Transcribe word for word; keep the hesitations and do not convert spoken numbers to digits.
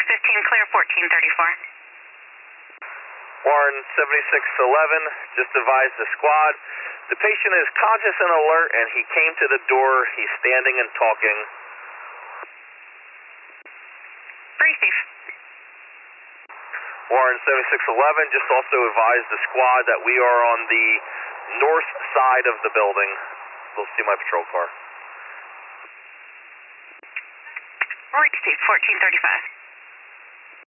fifteen, clear fourteen thirty-four. Warren seventy-six eleven, just advised the squad. The patient is conscious and alert, and he came to the door. He's standing and talking. Receive. Warren seventy-six eleven, just also advised the squad that we are on the north side of the building. They'll see my patrol car. Receive fourteen thirty-five.